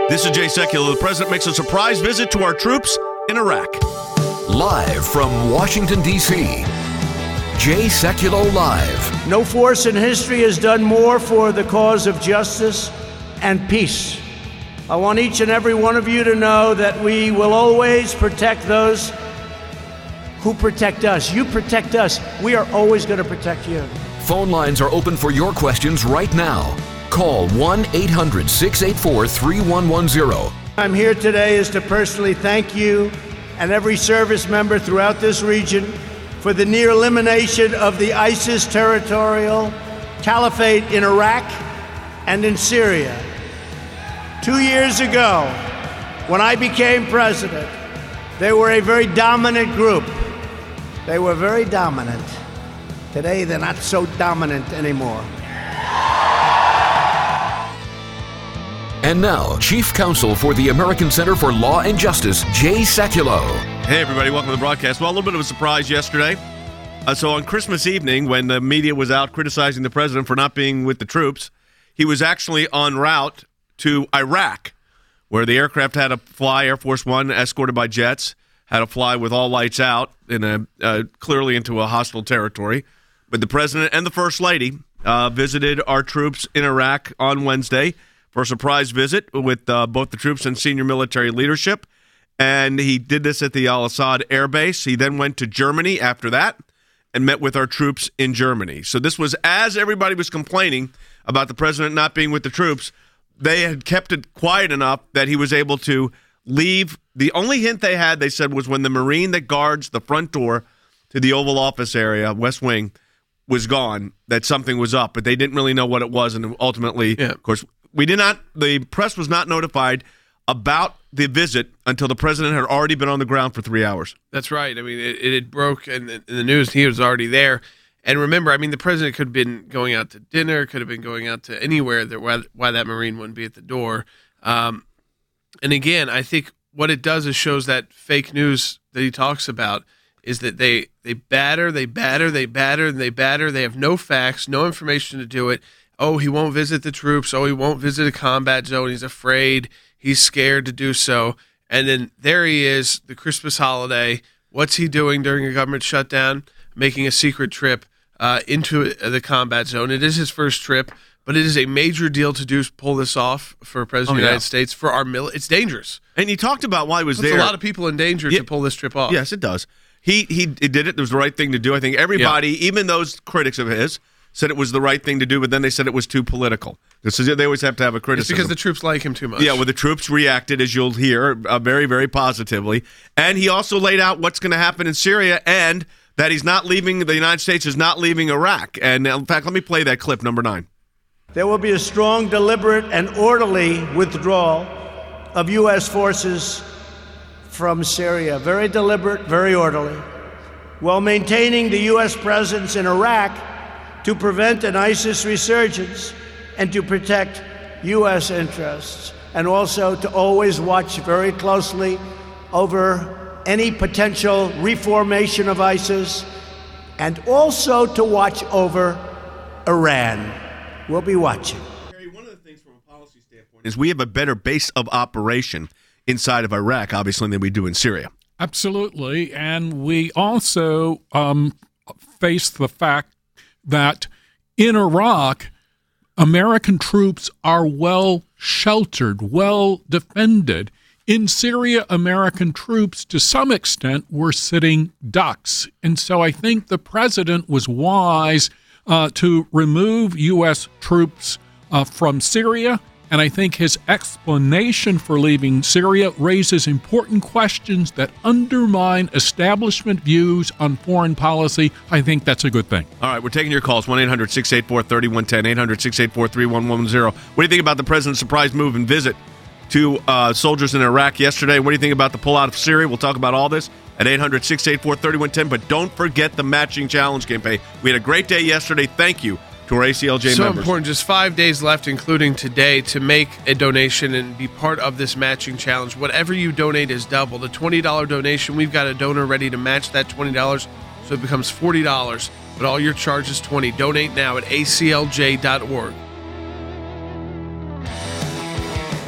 This is Jay Sekulow. The president makes a surprise visit to our troops in Iraq. Live from Washington, D.C., Jay Sekulow Live. No force in history has done more for the cause of justice and peace. I want each and every one of you to know that we will always protect those who protect us. You protect us. We are always going to protect you. Phone lines are open for your questions right now. Call 1-800-684-3110. I'm here today is to personally thank you and every service member throughout this region for the near elimination of the ISIS territorial caliphate in Iraq and in Syria. 2 years ago, when I became president, they were a very dominant group. They were very dominant. Today, they're not so dominant anymore. And now, Chief Counsel for the American Center for Law and Justice, Jay Sekulow. Hey, everybody. Welcome to the broadcast. Well, a little bit of a surprise yesterday. So on Christmas evening, when the media was out criticizing the president for not being with the troops, he was actually en route to Iraq, where the aircraft had to fly, Air Force One, escorted by jets, had to fly with all lights out in clearly into a hostile territory. But the president and the First Lady visited our troops in Iraq on Wednesday for a surprise visit with both the troops and senior military leadership. And he did this at the Al-Assad Air Base. He then went to Germany after that and met with our troops in Germany. So this was as everybody was complaining about the president not being with the troops. They had kept it quiet enough that he was able to leave. The only hint they had, they said, was when the Marine that guards the front door to the Oval Office area, West Wing, was gone, that something was up. But they didn't really know what it was. And ultimately, of course, the press was not notified about the visit until the president had already been on the ground for 3 hours. That's right. I mean, it had broke in the news. He was already there. And remember, I mean, the president could have been going out to dinner, could have been going out to anywhere why that Marine wouldn't be at the door. And again, I think what it does is shows that fake news that he talks about is that they batter. They have no facts, no information to do it. Oh, he won't visit the troops. Oh, he won't visit a combat zone. He's afraid. He's scared to do so. And then there he is, the Christmas holiday. What's he doing during a government shutdown? Making a secret trip into the combat zone. It is his first trip, but it is a major deal to pull this off for a president of the United States, for our it's dangerous. And he talked about why he was there. There's a lot of people in danger to pull this trip off. Yes, it does. He did it. It was the right thing to do. I think everybody, even those critics of his, said it was the right thing to do, but then they said it was too political. They always have to have a criticism. It's because the troops like him too much. Yeah, well, the troops reacted, as you'll hear, very, very positively. And he also laid out what's going to happen in Syria and that he's not leaving, the United States is not leaving Iraq. And in fact, let me play that clip, number 9. There will be a strong, deliberate, and orderly withdrawal of U.S. forces from Syria. Very deliberate, very orderly, while maintaining the U.S. presence in Iraq to prevent an ISIS resurgence and to protect U.S. interests, and also to always watch very closely over any potential reformation of ISIS, and also to watch over Iran. We'll be watching. One of the things from a policy standpoint is we have a better base of operation inside of Iraq, obviously, than we do in Syria. Absolutely. And we also face the fact that in Iraq, American troops are well sheltered, well defended. In Syria, American troops, to some extent, were sitting ducks. And so I think the president was wise to remove U.S. troops from Syria. And I think his explanation for leaving Syria raises important questions that undermine establishment views on foreign policy. I think that's a good thing. All right, we're taking your calls, 1-800-684-3110, 800-684-3110. What do you think about the president's surprise move and visit to soldiers in Iraq yesterday? What do you think about the pullout of Syria? We'll talk about all this at 800-684-3110. But don't forget the matching challenge campaign. We had a great day yesterday. Thank you to our ACLJ members. So important. Just 5 days left, including today, to make a donation and be part of this matching challenge. Whatever you donate is doubled. A $20 donation, we've got a donor ready to match that $20, so it becomes $40. But all your charge is $20. Donate now at aclj.org.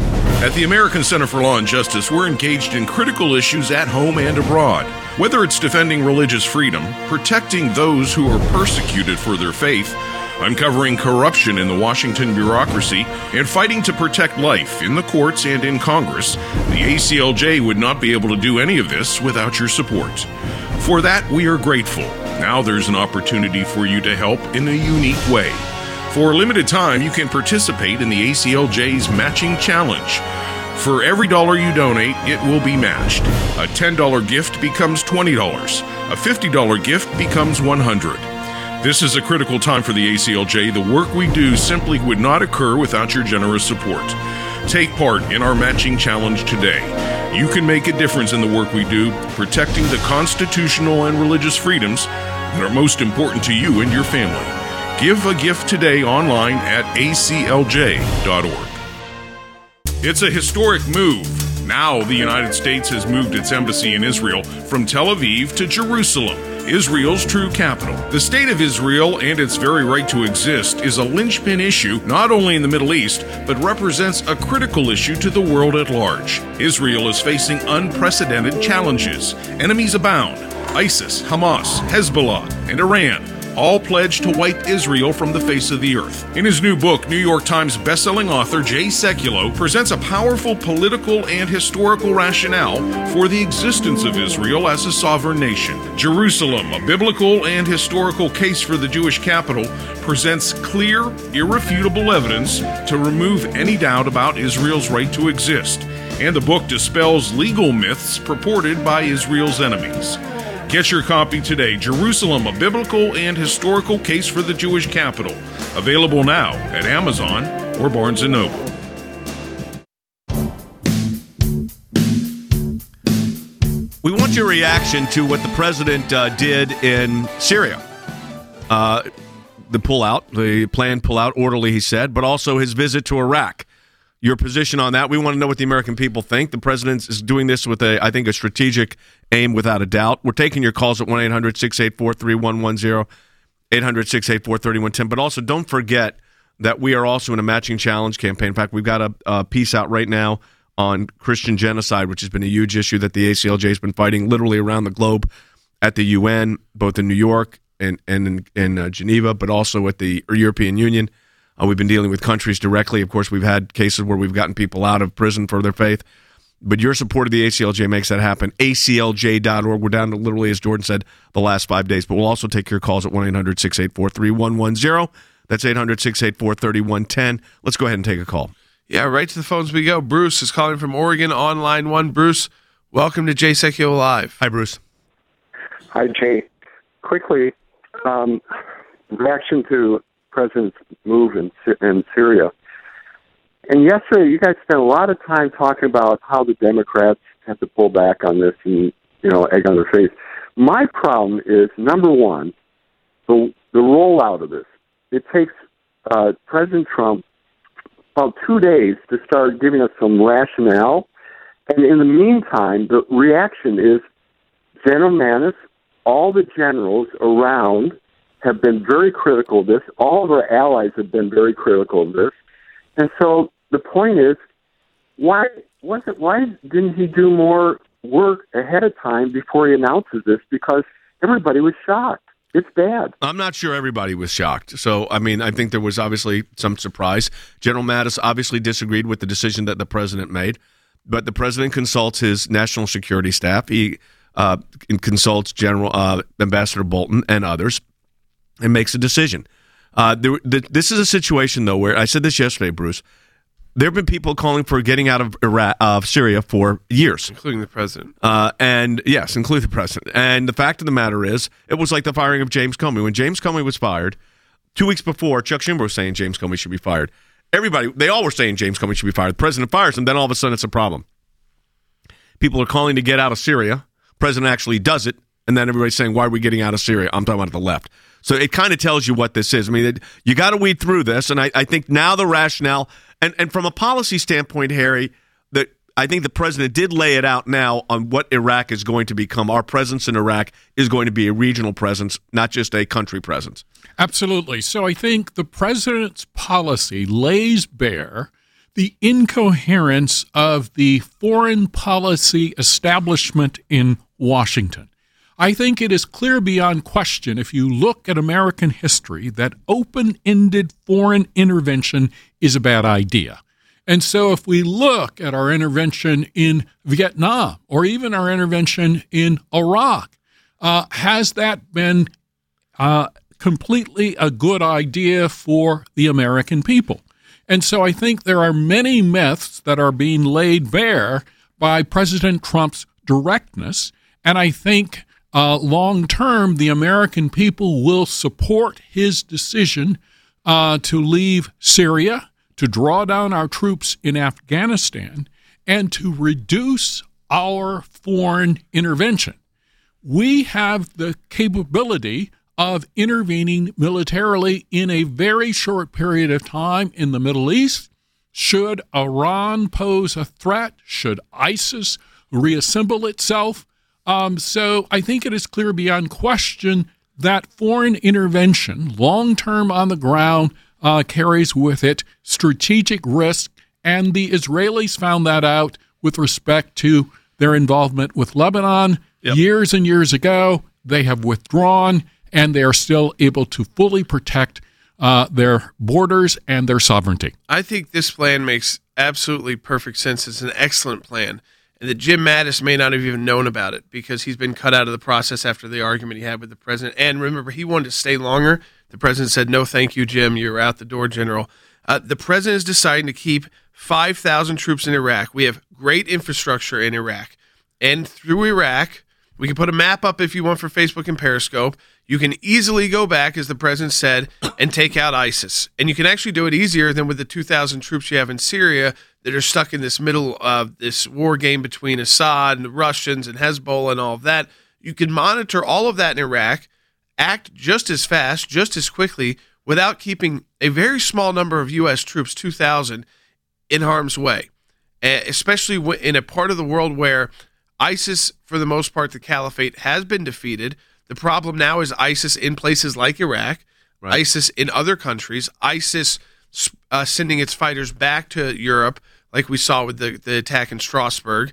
At the American Center for Law and Justice, we're engaged in critical issues at home and abroad. Whether it's defending religious freedom, protecting those who are persecuted for their faith, uncovering corruption in the Washington bureaucracy, and fighting to protect life in the courts and in Congress, the ACLJ would not be able to do any of this without your support. For that, we are grateful. Now there's an opportunity for you to help in a unique way. For a limited time, you can participate in the ACLJ's Matching Challenge. For every dollar you donate, it will be matched. A $10 gift becomes $20. A $50 gift becomes $100. This is a critical time for the ACLJ. The work we do simply would not occur without your generous support. Take part in our Matching Challenge today. You can make a difference in the work we do, protecting the constitutional and religious freedoms that are most important to you and your family. Give a gift today online at aclj.org. It's a historic move. Now the United States has moved its embassy in Israel from Tel Aviv to Jerusalem, Israel's true capital. The state of Israel and its very right to exist is a linchpin issue not only in the Middle East, but represents a critical issue to the world at large. Israel is facing unprecedented challenges. Enemies abound. ISIS, Hamas, Hezbollah, and Iran all pledged to wipe Israel from the face of the earth. In his new book, New York Times bestselling author Jay Sekulow presents a powerful political and historical rationale for the existence of Israel as a sovereign nation. Jerusalem, a biblical and historical case for the Jewish capital, presents clear, irrefutable evidence to remove any doubt about Israel's right to exist. And the book dispels legal myths purported by Israel's enemies. Get your copy today, Jerusalem, a biblical and historical case for the Jewish capital. Available now at Amazon or Barnes & Noble. We want your reaction to what the president did in Syria. The planned pullout, orderly, he said, but also his visit to Iraq. Your position on that. We want to know what the American people think. The president is doing this with, I think, a strategic aim without a doubt. We're taking your calls at 1-800-684-3110, 800-684-3110. But also, don't forget that we are also in a matching challenge campaign. In fact, we've got a piece out right now on Christian genocide, which has been a huge issue that the ACLJ has been fighting literally around the globe at the UN, both in New York and in Geneva, but also at the European Union. We've been dealing with countries directly. Of course, we've had cases where we've gotten people out of prison for their faith. But your support of the ACLJ makes that happen. ACLJ.org. We're down to literally, as Jordan said, the last 5 days. But we'll also take your calls at 1-800-684-3110. That's 800-684-3110. Let's go ahead and take a call. Yeah, right to the phones we go. Bruce is calling from Oregon on line 1. Bruce, welcome to Jay Sekulow Live. Hi, Bruce. Hi, Jay. Quickly, reaction to President's move in Syria. And yesterday, you guys spent a lot of time talking about how the Democrats have to pull back on this and, egg on their face. My problem is, number one, the rollout of this. It takes President Trump about 2 days to start giving us some rationale. And in the meantime, the reaction is General Mattis, all the generals around have been very critical of this. All of our allies have been very critical of this. And so the point is, why didn't he do more work ahead of time before he announces this? Because everybody was shocked. It's bad. I'm not sure everybody was shocked. So, I think there was obviously some surprise. General Mattis obviously disagreed with the decision that the president made, but the president consults his national security staff. He consults General Ambassador Bolton and others, and makes a decision. This is a situation, though, where I said this yesterday, Bruce. There have been people calling for getting out of Syria for years, including the president. And yes, including the president. And the fact of the matter is, it was like the firing of James Comey. When James Comey was fired, 2 weeks before, Chuck Schumer was saying James Comey should be fired. They all were saying James Comey should be fired. The president fires him, then all of a sudden it's a problem. People are calling to get out of Syria. The president actually does it. And then everybody's saying, why are we getting out of Syria? I'm talking about the left. So it kind of tells you what this is. You got to weed through this. And I think now the rationale, and from a policy standpoint, Harry, that I think the president did lay it out now on what Iraq is going to become. Our presence in Iraq is going to be a regional presence, not just a country presence. Absolutely. So I think the president's policy lays bare the incoherence of the foreign policy establishment in Washington. I think it is clear beyond question, if you look at American history, that open-ended foreign intervention is a bad idea. And so if we look at our intervention in Vietnam or even our intervention in Iraq, has that been completely a good idea for the American people? And so I think there are many myths that are being laid bare by President Trump's directness, and I think long term, the American people will support his decision to leave Syria, to draw down our troops in Afghanistan, and to reduce our foreign intervention. We have the capability of intervening militarily in a very short period of time in the Middle East. Should Iran pose a threat, should ISIS reassemble itself, so I think it is clear beyond question that foreign intervention, long-term on the ground, carries with it strategic risk, and the Israelis found that out with respect to their involvement with Lebanon years and years ago. They have withdrawn, and they are still able to fully protect their borders and their sovereignty. I think this plan makes absolutely perfect sense. It's an excellent plan. And that Jim Mattis may not have even known about it because he's been cut out of the process after the argument he had with the president. And remember, he wanted to stay longer. The president said, "No, thank you, Jim. You're out the door, General." The president is deciding to keep 5,000 troops in Iraq. We have great infrastructure in Iraq. And through Iraq, we can put a map up if you want for Facebook and Periscope. You can easily go back, as the president said, and take out ISIS. And you can actually do it easier than with the 2,000 troops you have in Syria that are stuck in this middle of this war game between Assad and the Russians and Hezbollah and all of that. You can monitor all of that in Iraq, act just as fast, just as quickly, without keeping a very small number of U.S. troops, 2,000, in harm's way, especially in a part of the world where ISIS, for the most part, the caliphate, has been defeated. The problem now is ISIS in places like Iraq, right. ISIS in other countries, ISIS sending its fighters back to Europe, like we saw with the attack in Strasbourg.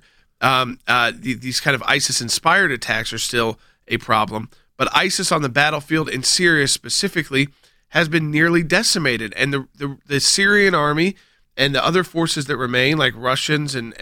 These kind of ISIS-inspired attacks are still a problem. But ISIS on the battlefield in Syria specifically has been nearly decimated. And the Syrian army and the other forces that remain, like Russians and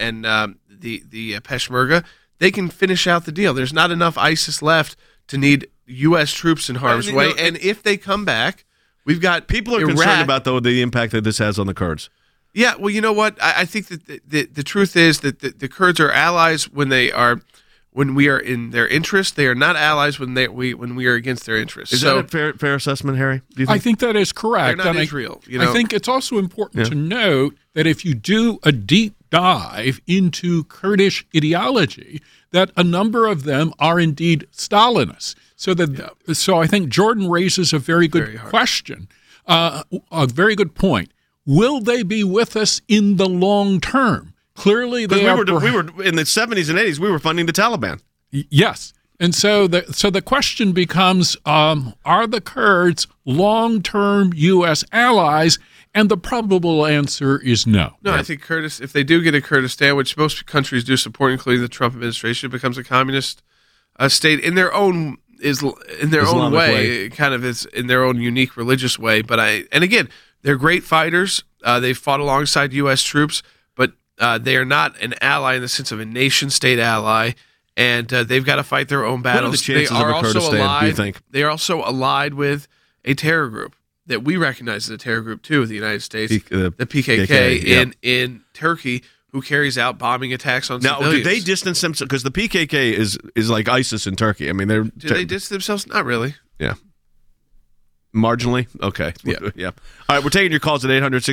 the Peshmerga, they can finish out the deal. There's not enough ISIS left to need U.S. troops in harm's way. And if they come back, we've got people are Iraq. Concerned about, though, the impact that this has on the Kurds. Yeah, well, you know what? I think that the truth is that the Kurds are allies when we are in their interest. They are not allies when we are against their interests. Is that a fair assessment, Harry? Do you think? I think that is correct. They're not Israel. I think it's also important to note that if you do a deep dive into Kurdish ideology, that a number of them are indeed Stalinists. So I think Jordan raises a very good question, a very good point. Will they be with us in the long term? Clearly, we were in the 70s and 80s. We were funding the Taliban. Yes, and so the question becomes: are the Kurds long-term U.S. allies? And the probable answer is no. No, I think if they do get a Kurdistan, which most countries do support, including the Trump administration, it becomes a communist state in their own own way, kind of is in their own unique religious way. But again, they're great fighters. They've fought alongside U.S. troops, but they are not an ally in the sense of a nation-state ally, and they've got to fight their own battles. What are the chances of a Kurdistan, do you think? They are also allied with a terror group that we recognize as a terror group, too, of the United States, the PKK in Turkey, who carries out bombing attacks on civilians. Now, do they distance themselves? Because the PKK is like ISIS in Turkey. I mean, do they distance themselves? Not really. Yeah. Marginally? Okay. Yeah. All right, we're taking your calls at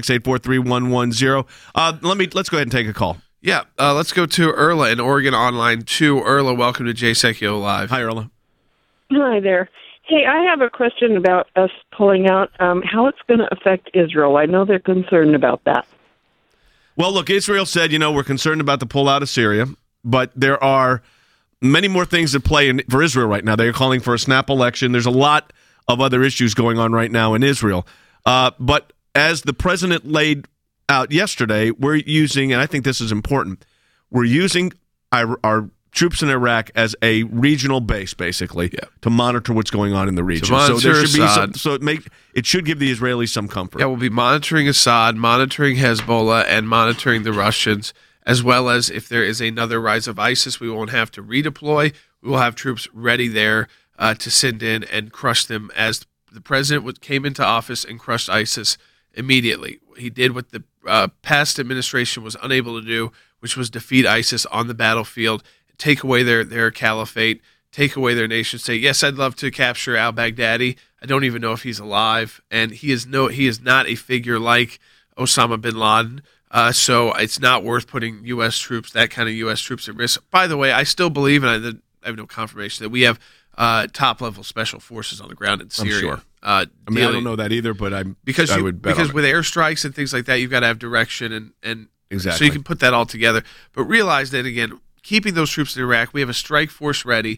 800-684-3110. Let's go ahead and take a call. Yeah, let's go to Erla in Oregon Online 2. Erla, welcome to Jay Secchio Live. Hi, Erla. Hi there. Hey, I have a question about us pulling out, how it's going to affect Israel. I know they're concerned about that. Well, look, Israel said, we're concerned about the pullout of Syria, but there are many more things at play for Israel right now. They're calling for a snap election. There's a lot of other issues going on right now in Israel. But as the president laid out yesterday, we're using, and I think this is important, we're using our troops in Iraq as a regional base, basically, to monitor what's going on in the region. So there should be it should give the Israelis some comfort. Yeah, we'll be monitoring Assad, monitoring Hezbollah, and monitoring the Russians, as well as if there is another rise of ISIS, we won't have to redeploy. We will have troops ready there to send in and crush them, as the president came into office and crushed ISIS immediately. He did what the past administration was unable to do, which was defeat ISIS on the battlefield, take away their caliphate, take away their nation state. Yes, I'd love to capture al-Baghdadi. I don't even know if he's alive, and he is not a figure like Osama bin Laden. So it's not worth putting U.S. troops, that kind of U.S. troops, at risk. By the way, I still believe, and I have no confirmation, that we have top-level special forces on the ground in Syria. I'm sure. I don't know that either, but I would bet on it. Because with airstrikes and things like that, you've got to have direction, and exactly. So you can put that all together. But realize that, again, keeping those troops in Iraq, we have a strike force ready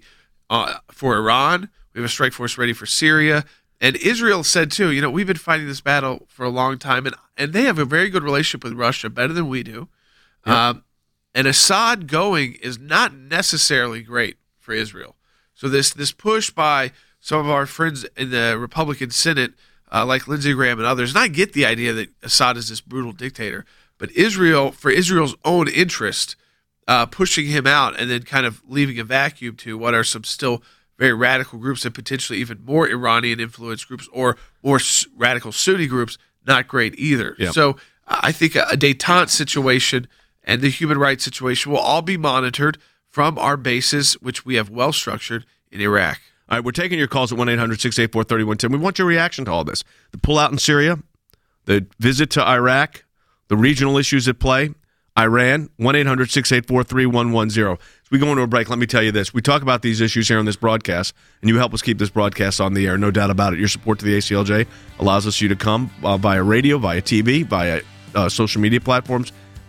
for Iran. We have a strike force ready for Syria. And Israel said, too, we've been fighting this battle for a long time, and they have a very good relationship with Russia, better than we do. Yep. And Assad going is not necessarily great for Israel. So this push by some of our friends in the Republican Senate, like Lindsey Graham and others, and I get the idea that Assad is this brutal dictator, but Israel, for Israel's own interest, pushing him out and then kind of leaving a vacuum to what are some still very radical groups and potentially even more Iranian-influenced groups or more radical Sunni groups, not great either. Yeah. So I think a détente situation and the human rights situation will all be monitored from our bases, which we have well-structured in Iraq. All right, we're taking your calls at 1-800-684-3110. We want your reaction to all this. The pullout in Syria, the visit to Iraq, the regional issues at play, Iran, 1-800-684-3110. As we go into a break, let me tell you this. We talk about these issues here on this broadcast, and you help us keep this broadcast on the air, no doubt about it. Your support to the ACLJ allows us you to come via radio, via TV, via social media platforms,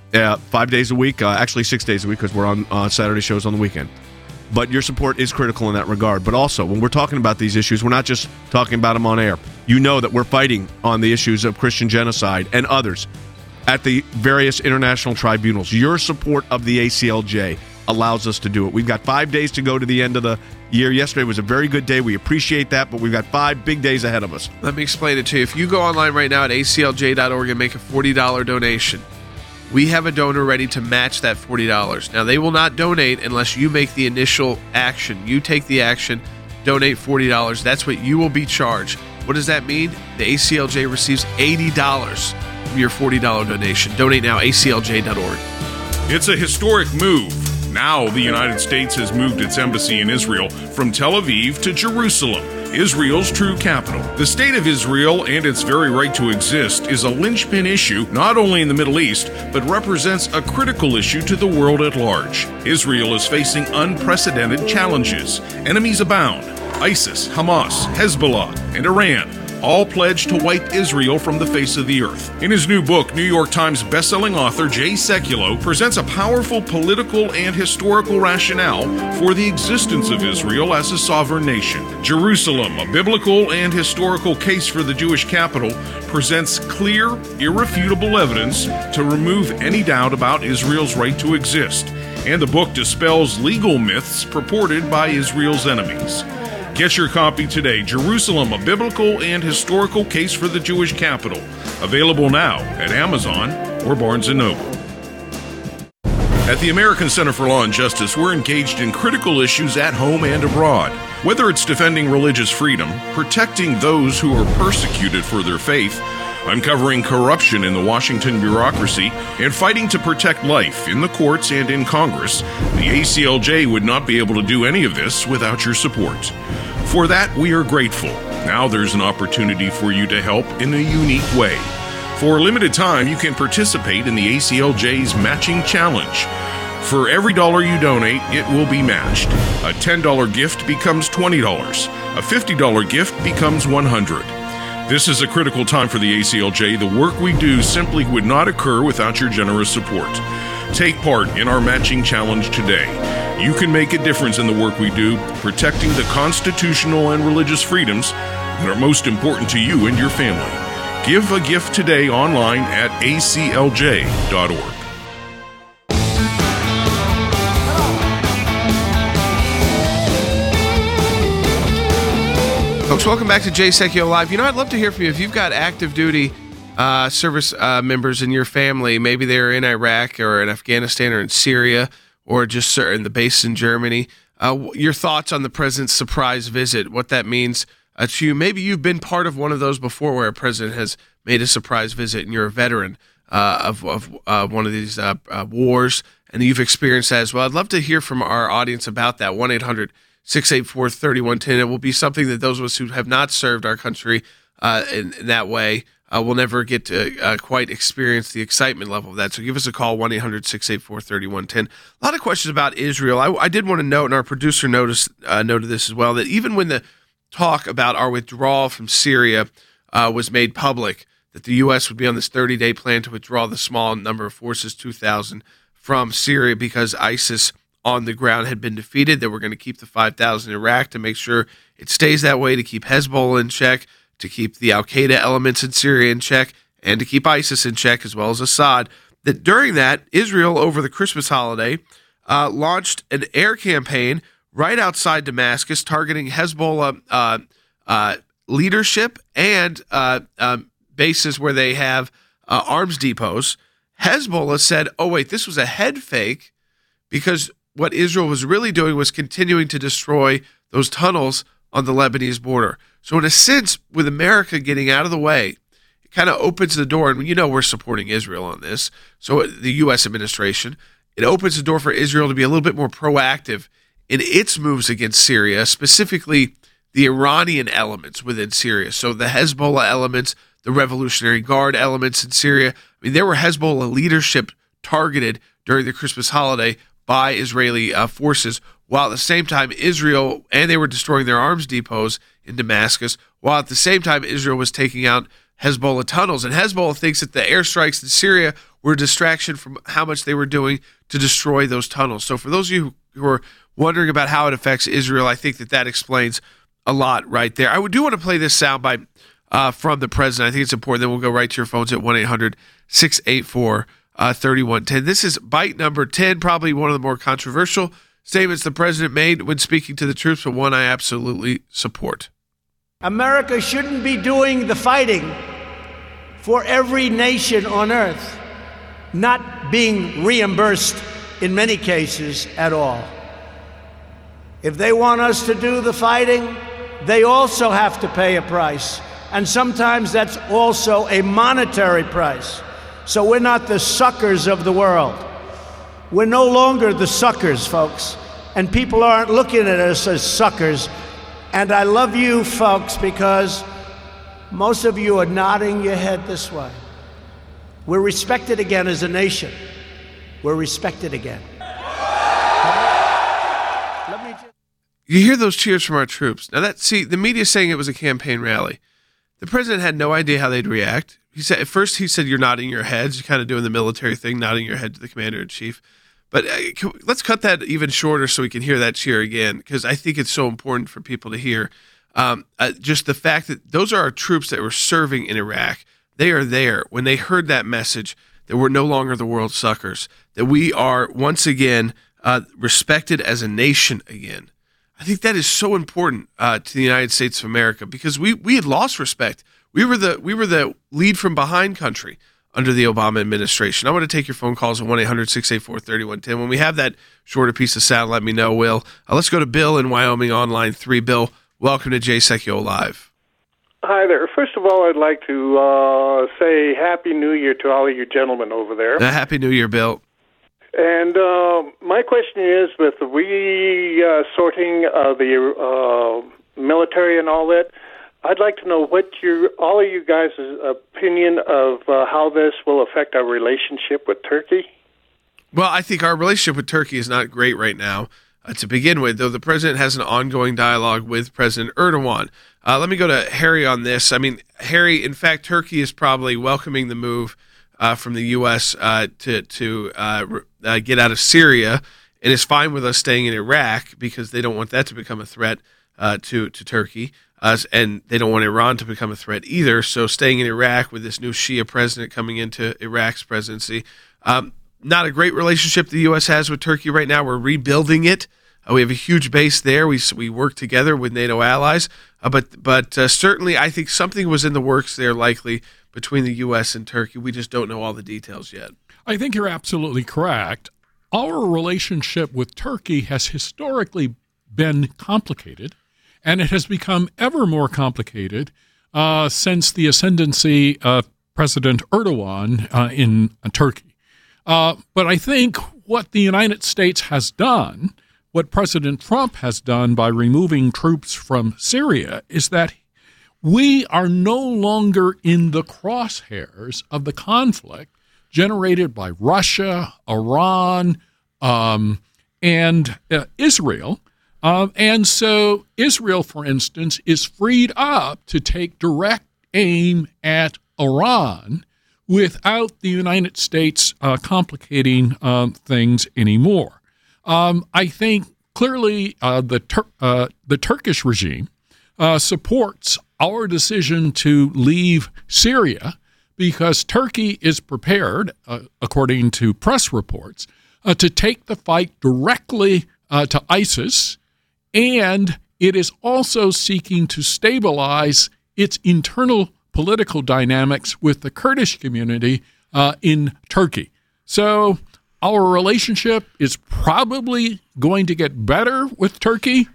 5 days a week, actually 6 days a week, because we're on Saturday shows on the weekend. But your support is critical in that regard. But also, when we're talking about these issues, we're not just talking about them on air. You know that we're fighting on the issues of Christian genocide and others at the various international tribunals. Your support of the ACLJ allows us to do it. We've got 5 days to go to the end of the year. Yesterday was a very good day. We appreciate that, but we've got 5 big days ahead of us. Let me explain it to you. If you go online right now at aclj.org and make a $40 donation, we have a donor ready to match that $40. Now, they will not donate unless you make the initial action. You take the action, donate $40. That's what you will be charged. What does that mean? The ACLJ receives $80 from your $40 donation. Donate now, aclj.org. It's a historic move. Now the United States has moved its embassy in Israel from Tel Aviv to Jerusalem, Israel's true capital. The state of Israel and its very right to exist is a linchpin issue not only in the Middle East, but represents a critical issue to the world at large. Israel is facing unprecedented challenges. Enemies abound. ISIS, Hamas, Hezbollah, and Iran all pledged to wipe Israel from the face of the earth. In his new book, New York Times bestselling author Jay Sekulow presents a powerful political and historical rationale for the existence of Israel as a sovereign nation. Jerusalem, a biblical and historical case for the Jewish capital, presents clear, irrefutable evidence to remove any doubt about Israel's right to exist. And the book dispels legal myths purported by Israel's enemies. Get your copy today, Jerusalem, a biblical and historical case for the Jewish capital. Available now at Amazon or Barnes & Noble. At the American Center for Law and Justice, we're engaged in critical issues at home and abroad. Whether it's defending religious freedom, protecting those who are persecuted for their faith, uncovering corruption in the Washington bureaucracy, and fighting to protect life in the courts and in Congress, the ACLJ would not be able to do any of this without your support. For that, we are grateful. Now there's an opportunity for you to help in a unique way. For a limited time, you can participate in the ACLJ's Matching Challenge. For every dollar you donate, it will be matched. A $10 gift becomes $20. A $50 gift becomes $100. This is a critical time for the ACLJ. The work we do simply would not occur without your generous support. Take part in our matching challenge today. You can make a difference in the work we do, protecting the constitutional and religious freedoms that are most important to you and your family. Give a gift today online at aclj.org. Folks, welcome back to Jay Sekulow Live. You know, I'd love to hear from you. If you've got active duty service members in your family, maybe they're in Iraq or in Afghanistan or in Syria or just in the base in Germany, your thoughts on the president's surprise visit, what that means to you. Maybe you've been part of one of those before where a president has made a surprise visit and you're a veteran of one of these wars and you've experienced that as well. I'd love to hear from our audience about that. 1-800-684-3110. It will be something that those of us who have not served our country in that way will never get to quite experience the excitement level of that. So give us a call, 1-800-684-3110. A lot of questions about Israel. I did want to note, and our producer noted this as well, that even when the talk about our withdrawal from Syria was made public, that the U.S. would be on this 30-day plan to withdraw the small number of forces, 2,000, from Syria because ISIS on the ground had been defeated, that we're going to keep the 5,000 in Iraq to make sure it stays that way, to keep Hezbollah in check, to keep the al-Qaeda elements in Syria in check, and to keep ISIS in check as well as Assad. That during that, Israel, over the Christmas holiday, launched an air campaign right outside Damascus targeting Hezbollah leadership and bases where they have arms depots. Hezbollah said, oh, wait, this was a head fake because what Israel was really doing was continuing to destroy those tunnels on the Lebanese border. So in a sense, with America getting out of the way, it kind of opens the door, and you know we're supporting Israel on this, so the U.S. administration, it opens the door for Israel to be a little bit more proactive in its moves against Syria, specifically the Iranian elements within Syria. So the Hezbollah elements, the Revolutionary Guard elements in Syria. I mean, there were Hezbollah leadership targeted during the Christmas holiday by Israeli forces, while at the same time Israel, and they were destroying their arms depots in Damascus, while at the same time Israel was taking out Hezbollah tunnels. And Hezbollah thinks that the airstrikes in Syria were a distraction from how much they were doing to destroy those tunnels. So for those of you who are wondering about how it affects Israel, I think that explains a lot right there. I do want to play this soundbite from the president. I think it's important. Then we'll go right to your phones at 1-800-684-3110. This is bite number 10, probably one of the more controversial statements the president made when speaking to the troops, but one I absolutely support. America shouldn't be doing the fighting for every nation on earth, not being reimbursed in many cases at all. If they want us to do the fighting, they also have to pay a price. And sometimes that's also a monetary price. So we're not the suckers of the world. We're no longer the suckers, folks. And people aren't looking at us as suckers. And I love you, folks, because most of you are nodding your head this way. We're respected again as a nation. We're respected again. You hear those cheers from our troops. Now the media saying it was a campaign rally. The president had no idea how they'd react. At first he said, you're nodding your heads. You're kind of doing the military thing, nodding your head to the commander-in-chief. But let's cut that even shorter so we can hear that cheer again, because I think it's so important for people to hear. Just the fact that those are our troops that were serving in Iraq. They are there. When they heard that message that we're no longer the world's suckers, that we are once again respected as a nation again. I think that is so important to the United States of America, because we had lost respect. We were the lead from behind country under the Obama administration. I want to take your phone calls at 1-800-684-3110. When we have that shorter piece of sound, let me know, Will. Let's go to Bill in Wyoming on line 3. Bill, welcome to Jay Sekulow Live. Hi there. First of all, I'd like to say Happy New Year to all of you gentlemen over there. Happy New Year, Bill. And my question is, with the sorting of the military and all that, I'd like to know what all of you guys' opinion of how this will affect our relationship with Turkey. Well, I think our relationship with Turkey is not great right now to begin with, though the president has an ongoing dialogue with President Erdogan. Let me go to Harry on this. I mean, Harry, in fact, Turkey is probably welcoming the move from the U.S. to get out of Syria, and is fine with us staying in Iraq because they don't want that to become a threat to Turkey, and they don't want Iran to become a threat either. So staying in Iraq with this new Shia president coming into Iraq's presidency, not a great relationship the U.S. has with Turkey right now. We're rebuilding it. We have a huge base there. We work together with NATO allies, but certainly I think something was in the works there, likely between the U.S. and Turkey. We just don't know all the details yet. I think you're absolutely correct. Our relationship with Turkey has historically been complicated, and it has become ever more complicated since the ascendancy of President Erdogan in Turkey. But I think what the United States has done, what President Trump has done by removing troops from Syria, is that we are no longer in the crosshairs of the conflict generated by Russia, Iran, and Israel. And so Israel, for instance, is freed up to take direct aim at Iran without the United States complicating things anymore. I think clearly the Turkish regime supports our decision to leave Syria because Turkey is prepared, according to press reports, to take the fight directly to ISIS, and it is also seeking to stabilize its internal political dynamics with the Kurdish community in Turkey. So our relationship is probably going to get better with Turkey,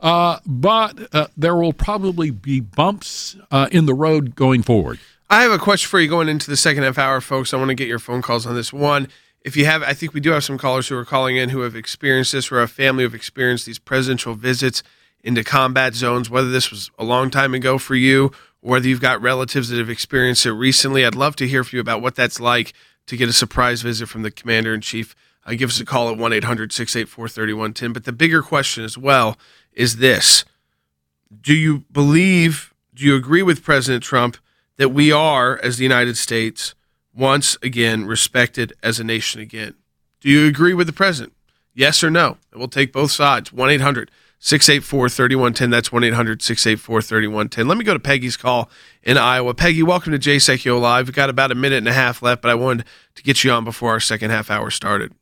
but there will probably be bumps in the road going forward. I have a question for you going into the second half hour, folks. I want to get your phone calls on this. One, if you have, I think we do have some callers who are calling in who have experienced this, or a family who have experienced these presidential visits into combat zones, whether this was a long time ago for you or whether you've got relatives that have experienced it recently. I'd love to hear from you about what that's like to get a surprise visit from the commander-in-chief. Give us a call at 1-800-684-3110. But the bigger question as well is this. Do you agree with President Trump that we are, as the United States, once again respected as a nation again? Do you agree with the president? Yes or no? And we'll take both sides. 1-800-684-3110. That's 1-800-684-3110. Let me go to Peggy's call in Iowa. Peggy, welcome to Jay Sekulow Live. We've got about a minute and a half left, but I wanted to get you on before our second half hour started.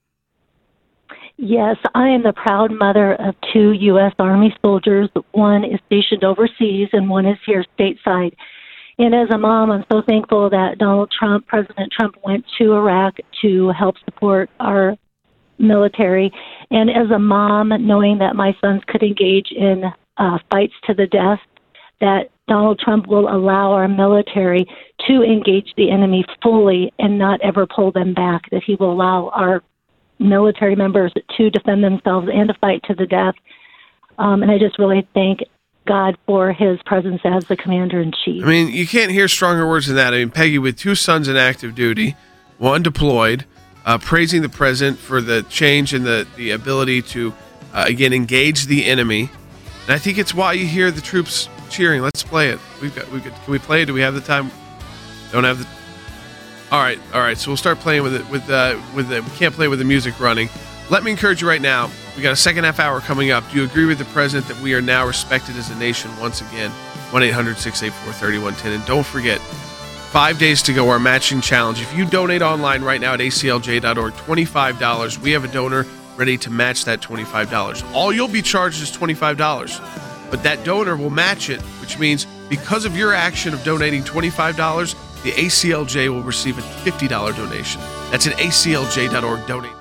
Yes, I am the proud mother of 2 U.S. Army soldiers. One is stationed overseas and one is here stateside. And as a mom, I'm so thankful that President Trump went to Iraq to help support our military. And as a mom, knowing that my sons could engage in fights to the death, that Donald Trump will allow our military to engage the enemy fully and not ever pull them back, that he will allow our military members to defend themselves and to fight to the death. And I just really thank God for his presence as the commander-in-chief. I mean, you can't hear stronger words than that. I mean, Peggy, with 2 sons in active duty, one deployed, praising the president for the change and the ability to, again, engage the enemy. And I think it's why you hear the troops cheering. Let's play it. Can we play it? Do we have the time? Don't have the... All right. So we'll start playing with it. We can't play with the music running. Let me encourage you right now. We got a second half hour coming up. Do you agree with the president that we are now respected as a nation once again? 1-800-684-3110. And don't forget, 5 days to go, our matching challenge. If you donate online right now at aclj.org, $25, we have a donor ready to match that $25. All you'll be charged is $25. But that donor will match it, which means because of your action of donating $25, the ACLJ will receive a $50 donation. That's at aclj.org. Donate.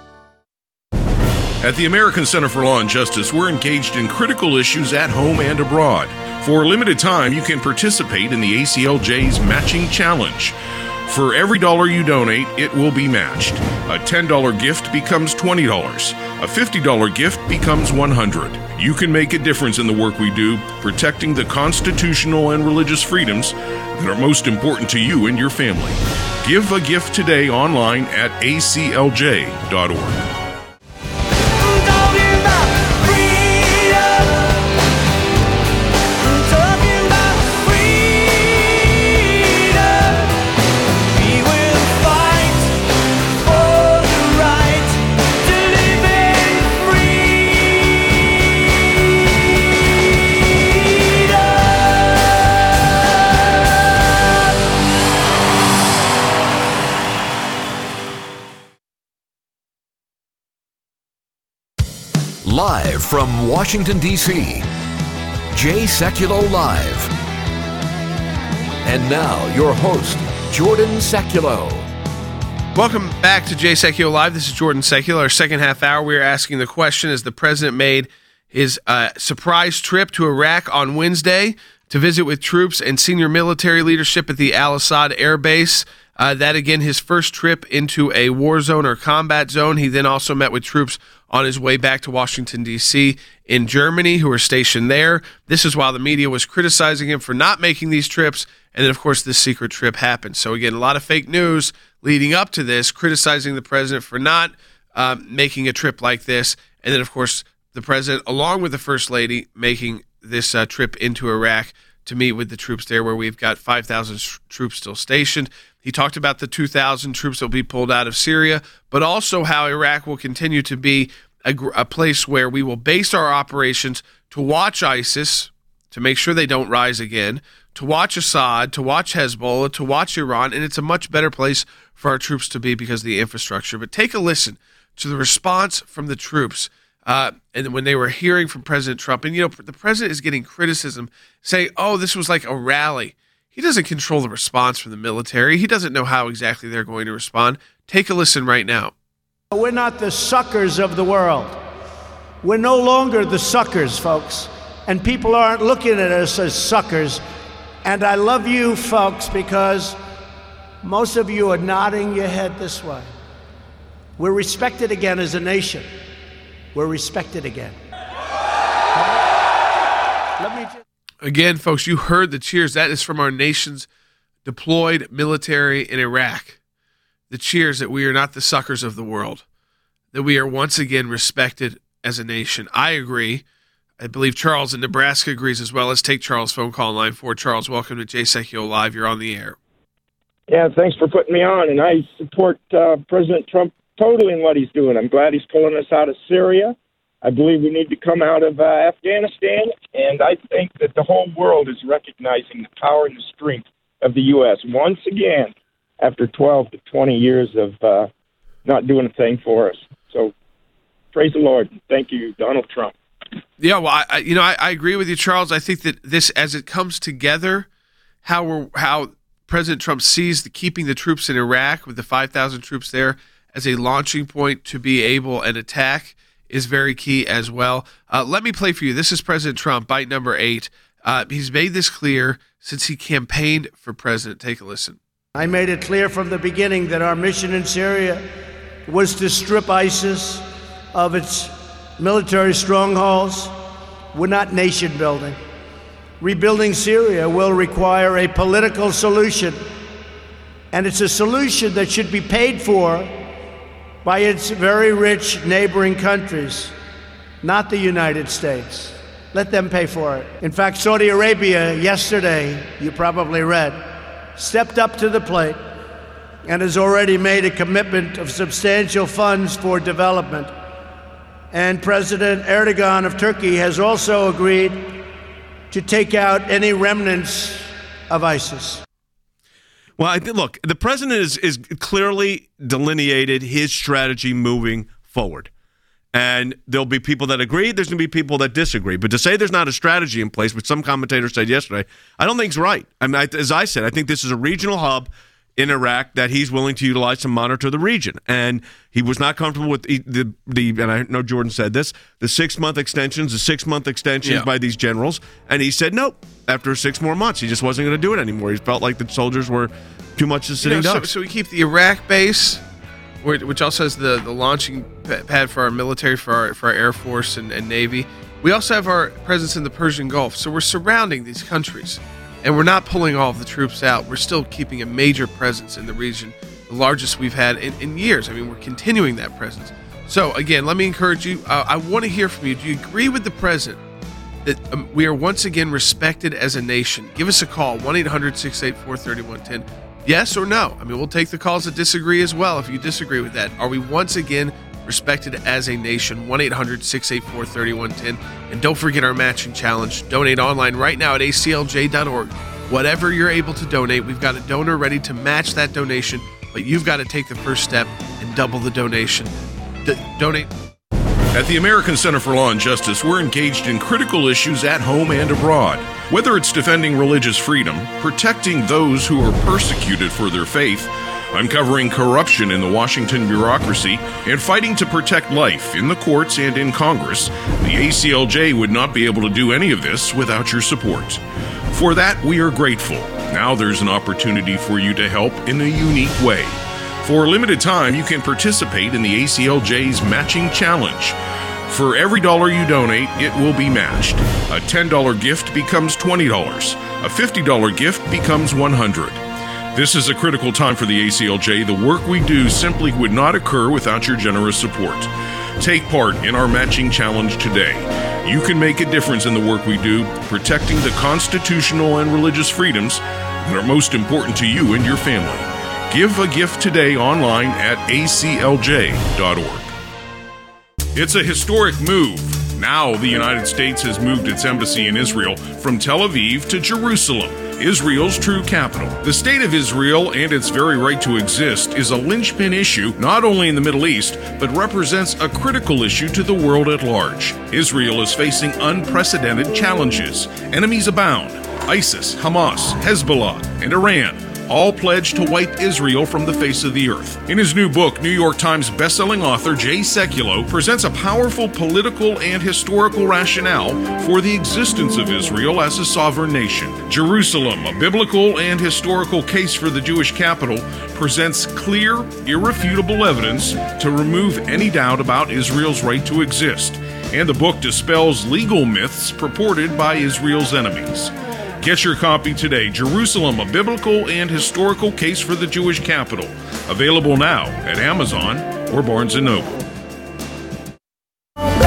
At the American Center for Law and Justice, we're engaged in critical issues at home and abroad. For a limited time, you can participate in the ACLJ's Matching Challenge. For every dollar you donate, it will be matched. A $10 gift becomes $20. A $50 gift becomes $100. You can make a difference in the work we do, protecting the constitutional and religious freedoms that are most important to you and your family. Give a gift today online at aclj.org. Live from Washington, D.C., Jay Sekulow Live. And now, your host, Jordan Sekulow. Welcome back to Jay Sekulow Live. This is Jordan Sekulow. Our second half hour, we are asking the question, as the president made his surprise trip to Iraq on Wednesday to visit with troops and senior military leadership at the Al-Assad Air Base. That, again, his first trip into a war zone or combat zone. He then also met with troops on his way back to Washington, D.C. in Germany, who are stationed there. This is while the media was criticizing him for not making these trips. And then, of course, this secret trip happened. So, again, a lot of fake news leading up to this, criticizing the president for not making a trip like this. And then, of course, the president, along with the First Lady, making this trip into Iraq to meet with the troops there, where we've got 5,000 troops still stationed. He talked about the 2,000 troops that will be pulled out of Syria, but also how Iraq will continue to be a place where we will base our operations to watch ISIS, to make sure they don't rise again, to watch Assad, to watch Hezbollah, to watch Iran, and it's a much better place for our troops to be because of the infrastructure. But take a listen to the response from the troops. And when they were hearing from President Trump, and, the president is getting criticism, saying, oh, this was like a rally. He doesn't control the response from the military. He doesn't know how exactly they're going to respond. Take a listen right now. We're not the suckers of the world. We're no longer the suckers, folks. And people aren't looking at us as suckers. And I love you, folks, because most of you are nodding your head this way. We're respected again as a nation. We're respected again. Again, folks, you heard the cheers. That is from our nation's deployed military in Iraq. The cheers that we are not the suckers of the world, that we are once again respected as a nation. I agree. I believe Charles in Nebraska agrees as well. Let's take Charles' phone call line 4. Charles, welcome to Jay Sekulow Live. You're on the air. Yeah, thanks for putting me on. And I support President Trump totally in what he's doing. I'm glad he's pulling us out of Syria. I believe we need to come out of Afghanistan. And I think that the whole world is recognizing the power and the strength of the U.S. once again after 12 to 20 years of not doing a thing for us. So praise the Lord. Thank you, Donald Trump. Yeah, well, I agree with you, Charles. I think that this, as it comes together, how President Trump sees keeping the troops in Iraq with the 5,000 troops there as a launching point to be able an attack is very key as well. Let me play for you. This is President Trump, bite number 8. He's made this clear since he campaigned for president. Take a listen. I made it clear from the beginning that our mission in Syria was to strip ISIS of its military strongholds. We're not nation building. Rebuilding Syria will require a political solution, and it's a solution that should be paid for by its very rich neighboring countries, not the United States. Let them pay for it. In fact, Saudi Arabia yesterday, you probably read, stepped up to the plate and has already made a commitment of substantial funds for development. And President Erdogan of Turkey has also agreed to take out any remnants of ISIS. Well, look, the president is clearly delineated his strategy moving forward. And there'll be people that agree, there's going to be people that disagree. But to say there's not a strategy in place, which some commentators said yesterday, I don't think is right. I mean, as I said, I think this is a regional hub in Iraq that he's willing to utilize to monitor the region. And he was not comfortable with the and I know Jordan said this, the 6-month extensions, by these generals. And he said, nope, after 6 more months, he just wasn't going to do it anymore. He felt like the soldiers were too much of sitting ducks. So we keep the Iraq base, which also has the launching pad for our military, for our Air Force and Navy. We also have our presence in the Persian Gulf. So we're surrounding these countries. And we're not pulling all of the troops out. We're still keeping a major presence in the region, the largest we've had in years. I mean, we're continuing that presence. So, again, let me encourage you. I want to hear from you. Do you agree with the president that we are once again respected as a nation? Give us a call, 1-800-684-3110. Yes or no? I mean, we'll take the calls that disagree as well if you disagree with that. Are we once again respected as a nation? 1-800-684-3110. And don't forget our matching challenge. Donate online right now at aclj.org. Whatever you're able to donate, we've got a donor ready to match that donation, but you've got to take the first step and double the donation. Donate. At the American Center for Law and Justice, we're engaged in critical issues at home and abroad. Whether it's defending religious freedom, protecting those who are persecuted for their faith, uncovering corruption in the Washington bureaucracy, and fighting to protect life in the courts and in Congress, the ACLJ would not be able to do any of this without your support. For that, we are grateful. Now there's an opportunity for you to help in a unique way. For a limited time, you can participate in the ACLJ's Matching Challenge. For every dollar you donate, it will be matched. A $10 gift becomes $20. A $50 gift becomes $100. This is a critical time for the ACLJ. The work we do simply would not occur without your generous support. Take part in our Matching Challenge today. You can make a difference in the work we do, protecting the constitutional and religious freedoms that are most important to you and your family. Give a gift today online at aclj.org. It's a historic move. Now the United States has moved its embassy in Israel from Tel Aviv to Jerusalem, Israel's true capital. The state of Israel and its very right to exist is a linchpin issue not only in the Middle East, but represents a critical issue to the world at large. Israel is facing unprecedented challenges. Enemies abound. ISIS, Hamas, Hezbollah, and Iran all pledged to wipe Israel from the face of the earth. In his new book, New York Times bestselling author Jay Sekulow presents a powerful political and historical rationale for the existence of Israel as a sovereign nation. Jerusalem, a biblical and historical case for the Jewish capital, presents clear, irrefutable evidence to remove any doubt about Israel's right to exist. And the book dispels legal myths purported by Israel's enemies. Get your copy today, Jerusalem, a biblical and historical case for the Jewish capital. Available now at Amazon or Barnes & Noble. And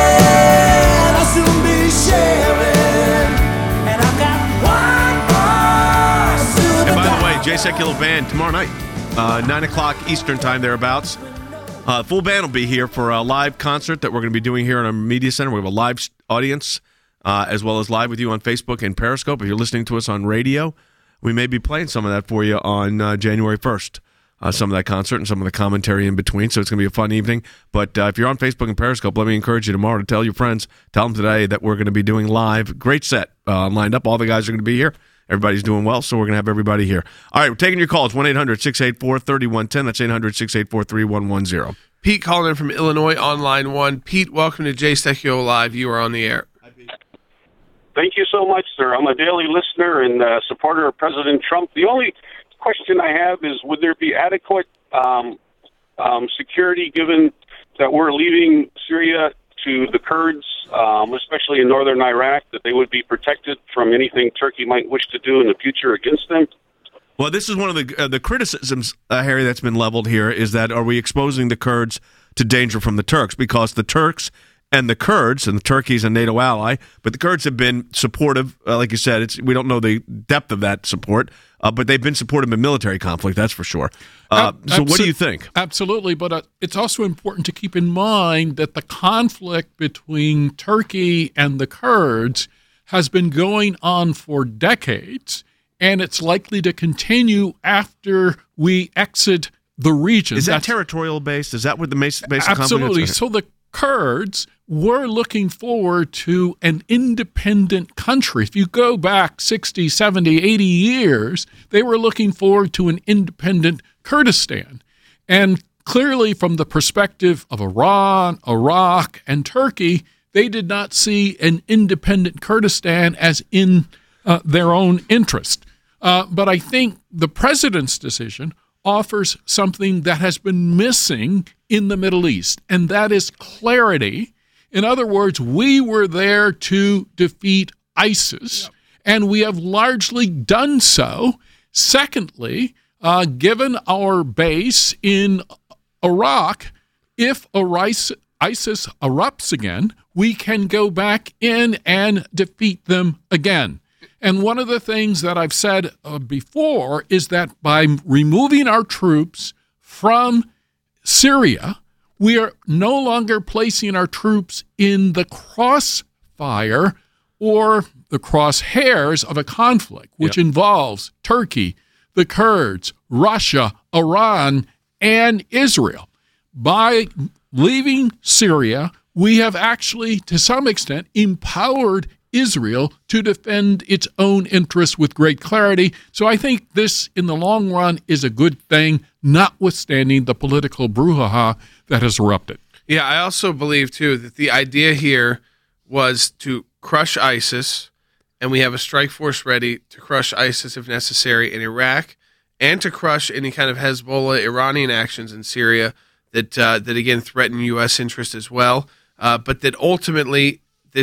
by the way, Jay Sekulow Band tomorrow night, 9 o'clock Eastern time, thereabouts. Full band will be here for a live concert that we're going to be doing here in our media center. We have a live audience. As well as live with you on Facebook and Periscope. If you're listening to us on radio, we may be playing some of that for you on January 1st, some of that concert and some of the commentary in between. So it's going to be a fun evening. But if you're on Facebook and Periscope, let me encourage you tomorrow to tell your friends, tell them today that we're going to be doing live. Great set lined up. All the guys are going to be here. Everybody's doing well, so we're going to have everybody here. All right, we're taking your calls, 1-800-684-3110. That's 800-684-3110. Pete calling in from Illinois on line 1. Pete, welcome to Jay Sekulow Live. You are on the air. Thank you so much, sir. I'm a daily listener and supporter of President Trump. The only question I have is, would there be adequate security given that we're leaving Syria to the Kurds, especially in northern Iraq, that they would be protected from anything Turkey might wish to do in the future against them? Well, this is one of the criticisms, Harry, that's been leveled here, is that are we exposing the Kurds to danger from the Turks? Because the Turks and the Kurds, and Turkey's a NATO ally, but the Kurds have been supportive. Like you said, we don't know the depth of that support, but they've been supportive in military conflict, that's for sure. So what do you think? Absolutely, but it's also important to keep in mind that the conflict between Turkey and the Kurds has been going on for decades, and it's likely to continue after we exit the region. Is that territorial based? Is that what the basic conflict is? Absolutely. So the Kurds were looking forward to an independent country. If you go back 60, 70, 80 years, they were looking forward to an independent Kurdistan. And clearly from the perspective of Iran, Iraq, and Turkey, they did not see an independent Kurdistan as in their own interest. But I think the president's decision offers something that has been missing in the Middle East, and that is clarity. In other words, we were there to defeat ISIS, and we have largely done so. Secondly, given our base in Iraq, if ISIS erupts again, we can go back in and defeat them again. And one of the things that I've said before is that by removing our troops from Syria, we are no longer placing our troops in the crossfire or the crosshairs of a conflict, which involves Turkey, the Kurds, Russia, Iran, and Israel. By leaving Syria, we have actually, to some extent, empowered Israel to defend its own interests with great clarity. So I think this, in the long run, is a good thing, notwithstanding the political brouhaha that has erupted. Yeah, I also believe, too, that the idea here was to crush ISIS, and we have a strike force ready to crush ISIS if necessary in Iraq, and to crush any kind of Hezbollah Iranian actions in Syria that again threaten U.S. interest as well. But that ultimately the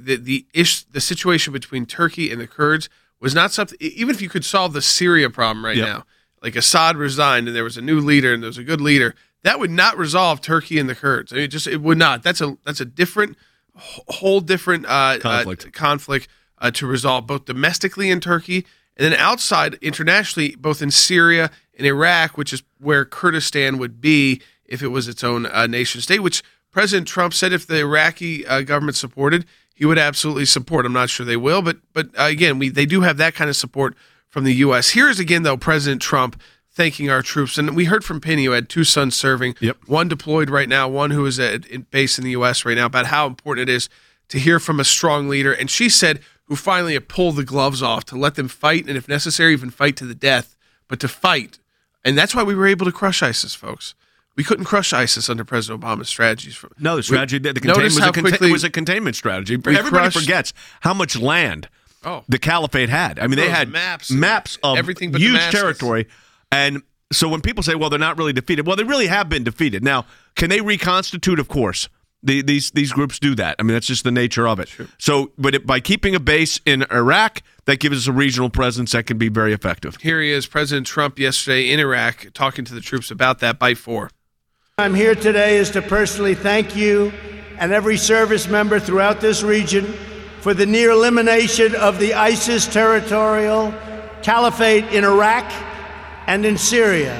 situation between Turkey and the Kurds was not something. Even if you could solve the Syria problem right now, like Assad resigned and there was a new leader and there was a good leader, that would not resolve Turkey and the Kurds. I mean, it would not. That's a different, whole different conflict to resolve both domestically in Turkey and then outside internationally, both in Syria and Iraq, which is where Kurdistan would be if it was its own nation state, which President Trump said if the Iraqi government supported, he would absolutely support. I'm not sure they will, but again, they do have that kind of support from the U.S. Here's again, though, President Trump thanking our troops. And we heard from Penny, who had two sons serving, one deployed right now, one who is based in the U.S. right now, about how important it is to hear from a strong leader. And she said, who finally pulled the gloves off to let them fight, and if necessary, even fight to the death, but to fight. And that's why we were able to crush ISIS, folks. We couldn't crush ISIS under President Obama's strategies. No, the strategy was a containment strategy. Everybody forgets how much land the caliphate had. I mean, they had maps of everything but huge Damascus. territory. And so when people say, well, they're not really defeated, well, they really have been defeated. Now, can they reconstitute? Of course. These groups do that. I mean, that's just the nature of it. Sure. So, by keeping a base in Iraq, that gives us a regional presence that can be very effective. Here he is, President Trump, yesterday in Iraq, talking to the troops about that. Bite 4. I'm here today is to personally thank you and every service member throughout this region for the near elimination of the ISIS territorial caliphate in Iraq and in Syria.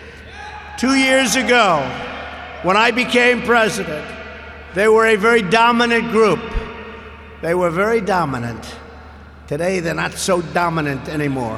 2 years ago, when I became president, they were a very dominant group. They were very dominant. Today, they're not so dominant anymore.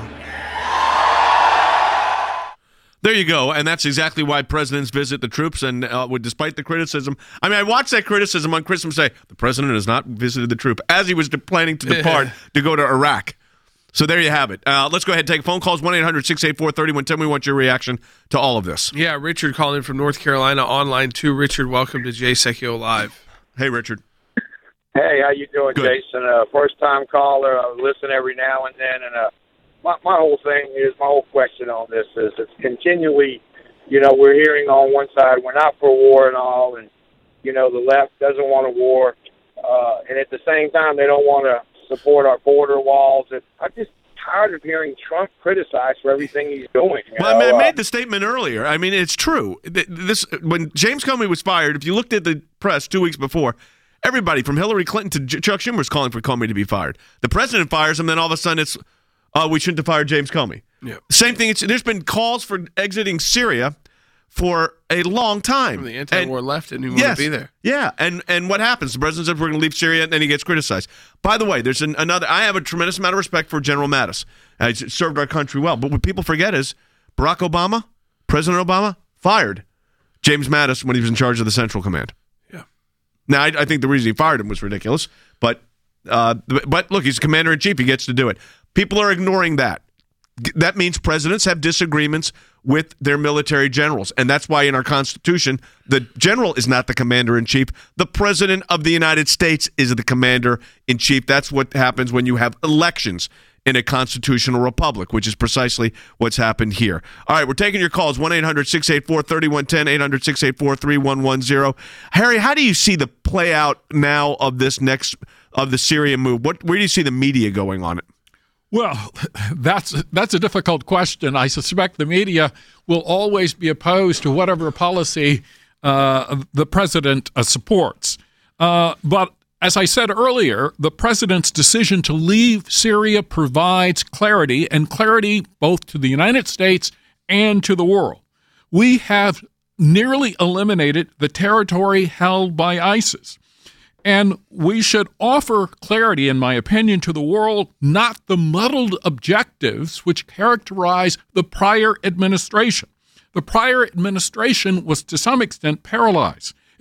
There you go, and that's exactly why presidents visit the troops, and despite the criticism. I mean, I watched that criticism on Christmas Day. The president has not visited the troop as he was planning to depart to go to Iraq. So there you have it. Let's go ahead and take phone calls, 1-800-684-3110. We want your reaction to all of this. Yeah, Richard calling in from North Carolina on line 2. Richard, welcome to Jay Sekulow Live. Hey, Richard. Hey, how you doing, Good. Jason? First-time caller. I listen every now and then, and my whole thing is, my whole question on this is, it's continually, we're hearing on one side, we're not for war and all, and, the left doesn't want a war, and at the same time, they don't want to support our border walls. And I'm just tired of hearing Trump criticized for everything he's doing. Well, I made the statement earlier. I mean, it's true. When James Comey was fired, if you looked at the press 2 weeks before, everybody from Hillary Clinton to Chuck Schumer was calling for Comey to be fired. The president fires him, then all of a sudden it's, we shouldn't have fired James Comey. Yeah. Same thing. There's been calls for exiting Syria for a long time. From the anti-war left and who want to be there. Yeah, and what happens? The president says we're going to leave Syria, and then he gets criticized. By the way, there's another. I have a tremendous amount of respect for General Mattis. He's served our country well. But what people forget is Barack Obama, President Obama, fired James Mattis when he was in charge of the Central Command. Yeah. Now, I think the reason he fired him was ridiculous, but look, he's commander-in-chief. He gets to do it. People are ignoring that. That means presidents have disagreements with their military generals. And that's why in our Constitution, the general is not the commander-in-chief. The president of the United States is the commander-in-chief. That's what happens when you have elections in a constitutional republic, which is precisely what's happened here. All right, we're taking your calls, 1-800-684-3110, 800-684-3110. Harry, how do you see the play out now of this of the Syria move? Where do you see the media going on it? Well, that's a difficult question. I suspect the media will always be opposed to whatever policy the president supports. But as I said earlier, the president's decision to leave Syria provides clarity, and clarity both to the United States and to the world. We have nearly eliminated the territory held by ISIS. And we should offer clarity, in my opinion, to the world, not the muddled objectives which characterize the prior administration. The prior administration was, to some extent, paralyzed.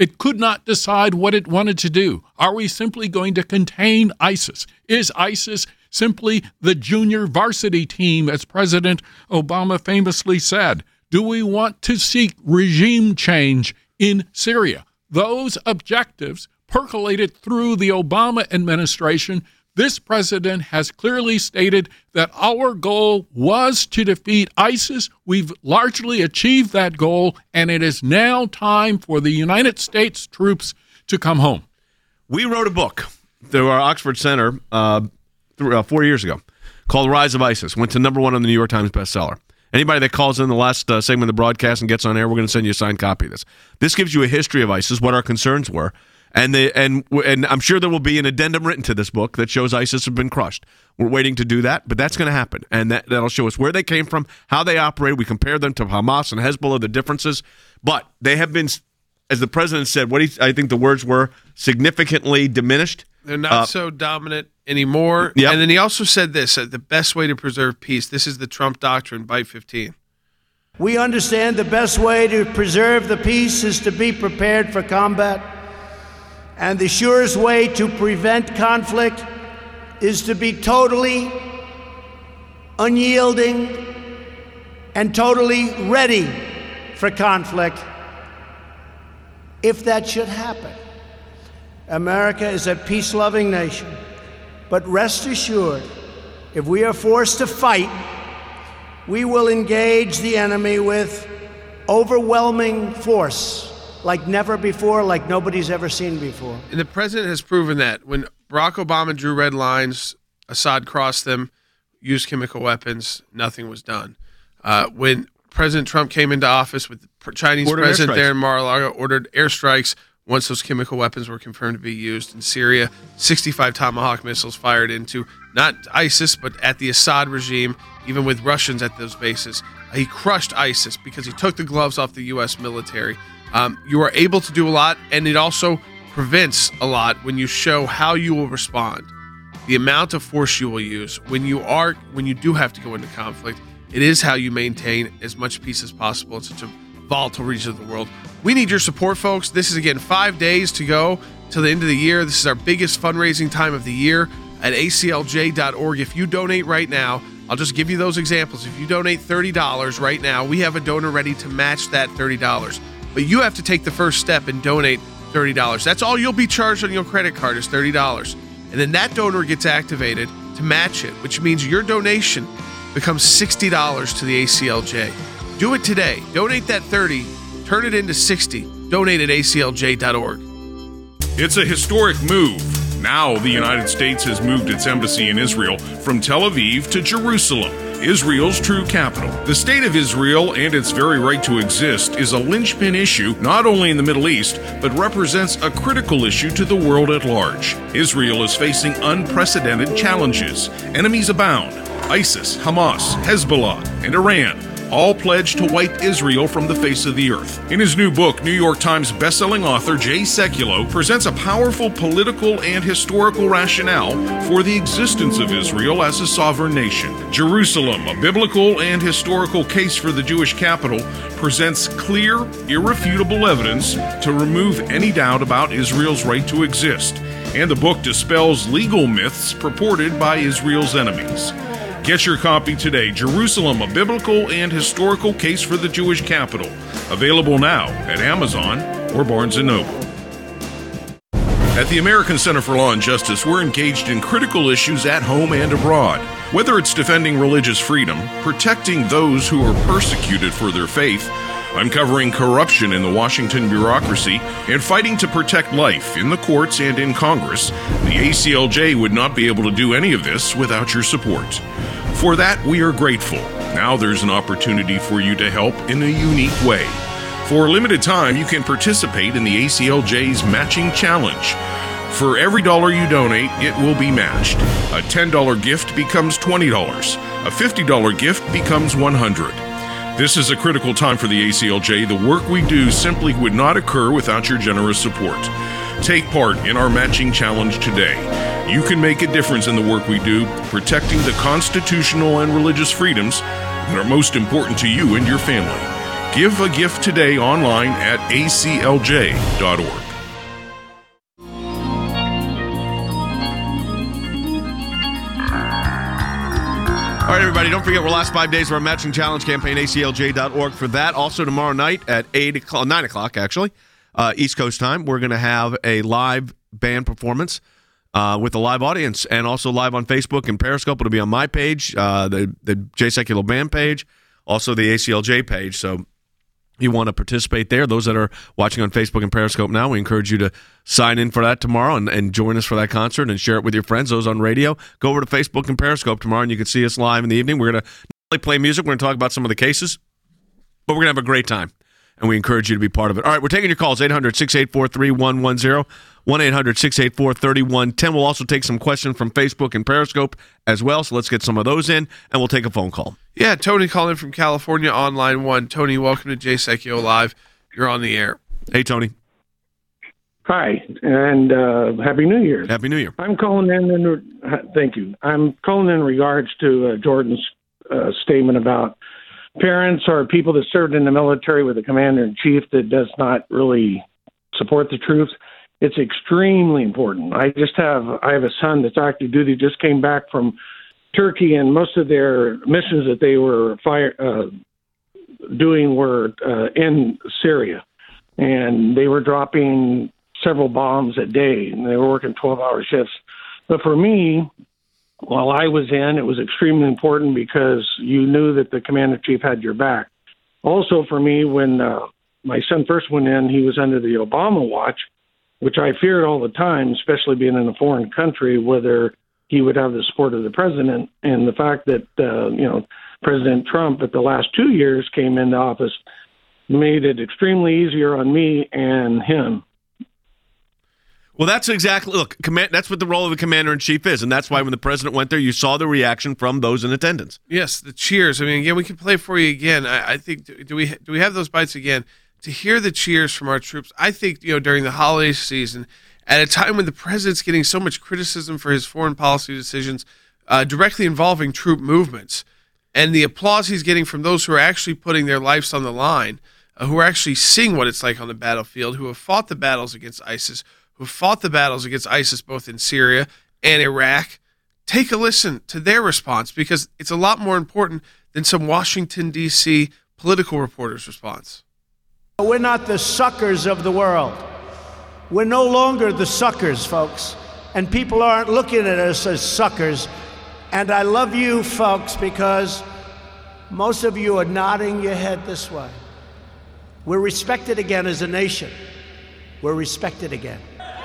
It could not decide what it wanted to do. Are we simply going to contain ISIS? Is ISIS simply the junior varsity team, as President Obama famously said? Do we want to seek regime change in Syria? Those objectives percolated through the Obama administration. This president has clearly stated that our goal was to defeat ISIS. We've largely achieved that goal, and it is now time for the United States troops to come home. We wrote a book through our Oxford Center 4 years ago called Rise of ISIS. Went to #1 on the New York Times bestseller. Anybody that calls in the last segment of the broadcast and gets on air, we're going to send you a signed copy of this. This gives you a history of ISIS, what our concerns were, and I'm sure there will be an addendum written to this book that shows ISIS have been crushed. We're waiting to do that, but that's going to happen, and that'll show us where they came from, how they operate. We compare them to Hamas and Hezbollah, the differences, but they have been, as the president said, I think the words were, significantly diminished. They're not so dominant anymore. Yep. And then he also said this, the best way to preserve peace, this is the Trump doctrine, Bite 15. We understand the best way to preserve the peace is to be prepared for combat, and the surest way to prevent conflict is to be totally unyielding and totally ready for conflict if that should happen. America is a peace-loving nation, but rest assured, if we are forced to fight, we will engage the enemy with overwhelming force like never before, like nobody's ever seen before. And the president has proven that. When Barack Obama drew red lines, Assad crossed them, used chemical weapons, nothing was done. When President Trump came into office with the Chinese president there in Mar-a-Lago, ordered airstrikes once those chemical weapons were confirmed to be used in Syria. 65 Tomahawk missiles fired into not ISIS, but at the Assad regime, even with Russians at those bases. He crushed ISIS because he took the gloves off the U.S. military. You are able to do a lot, and it also prevents a lot when you show how you will respond, the amount of force you will use when you do have to go into conflict. It is how you maintain as much peace as possible in such a volatile region of the world. We need your support, folks. This is, again, 5 days to go till the end of the year. This is our biggest fundraising time of the year at aclj.org. If you donate right now, I'll just give you those examples. If you donate $30 right now, we have a donor ready to match that $30. But you have to take the first step and donate $30. That's all you'll be charged on your credit card is $30. And then that donor gets activated to match it, which means your donation becomes $60 to the ACLJ. Do it today. Donate that $30, turn it into $60. Donate at aclj.org. It's a historic move. Now the United States has moved its embassy in Israel from Tel Aviv to Jerusalem, Israel's true capital. The state of Israel and its very right to exist is a linchpin issue not only in the Middle East, but represents a critical issue to the world at large. Israel is facing unprecedented challenges. Enemies abound. ISIS, Hamas, Hezbollah, and Iran all pledged to wipe Israel from the face of the earth. In his new book, New York Times bestselling author Jay Sekulow presents a powerful political and historical rationale for the existence of Israel as a sovereign nation. Jerusalem, a biblical and historical case for the Jewish capital, presents clear, irrefutable evidence to remove any doubt about Israel's right to exist. And the book dispels legal myths purported by Israel's enemies. Get your copy today, Jerusalem, a biblical and historical case for the Jewish capital. Available now at Amazon or Barnes & Noble. At the American Center for Law and Justice, we're engaged in critical issues at home and abroad. Whether it's defending religious freedom, protecting those who are persecuted for their faith, uncovering corruption in the Washington bureaucracy, and fighting to protect life in the courts and in Congress, the ACLJ would not be able to do any of this without your support. For that, we are grateful. Now there's an opportunity for you to help in a unique way. For a limited time, you can participate in the ACLJ's Matching Challenge. For every dollar you donate, it will be matched. A $10 gift becomes $20. A $50 gift becomes $100. This is a critical time for the ACLJ. The work we do simply would not occur without your generous support. Take part in our Matching Challenge today. You can make a difference in the work we do, protecting the constitutional and religious freedoms that are most important to you and your family. Give a gift today online at aclj.org. All right, everybody, don't forget, we're last 5 days of our matching challenge campaign, aclj.org for that. Also, tomorrow night at 9 o'clock, actually, East Coast time, we're going to have a live band performance with a live audience, and also live on Facebook and Periscope. It'll be on my page, the Jay Sekulow Band page, also the ACLJ page. So you want to participate there. Those that are watching on Facebook and Periscope now, we encourage you to sign in for that tomorrow and join us for that concert and share it with your friends. Those on radio, go over to Facebook and Periscope tomorrow, and you can see us live in the evening. We're going to not only play music, we're going to talk about some of the cases, but we're going to have a great time, and we encourage you to be part of it. All right, we're taking your calls, 800-684-3110, 1-800-684-3110. We'll also take some questions from Facebook and Periscope as well, so let's get some of those in, and we'll take a phone call. Yeah, Tony calling from California on line 1. Tony, welcome to Jay Sekulow Live. You're on the air. Hey, Tony. Hi, and Happy New Year. Happy New Year. I'm calling in thank you. I'm calling in regards to Jordan's statement about parents or people that served in the military with a commander-in-chief that does not really support the troops. It's extremely important. I have a son that's active duty, just came back from Turkey, and most of their missions that they were doing were in Syria, and they were dropping several bombs a day, and they were working 12-hour shifts. But for me, while I was in, it was extremely important because you knew that the commander-in-chief had your back. Also for me, when my son first went in, he was under the Obama watch, which I feared all the time, especially being in a foreign country, whether he would have the support of the president. And the fact that, President Trump at the last 2 years came into office made it extremely easier on me and him. Well, that's exactly, look, that's what the role of the commander-in-chief is, and that's why when the president went there, you saw the reaction from those in attendance. Yes, the cheers. I mean, again, we can play for you again. I think, do we have those bites again? To hear the cheers from our troops, I think, during the holiday season, at a time when the president's getting so much criticism for his foreign policy decisions directly involving troop movements, and the applause he's getting from those who are actually putting their lives on the line, who are actually seeing what it's like on the battlefield, who have fought the battles against ISIS, who fought the battles against ISIS both in Syria and Iraq, take a listen to their response, because it's a lot more important than some Washington, D.C. political reporter's response. We're not the suckers of the world. We're no longer the suckers, folks. And people aren't looking at us as suckers. And I love you, folks, because most of you are nodding your head this way. We're respected again as a nation. We're respected again.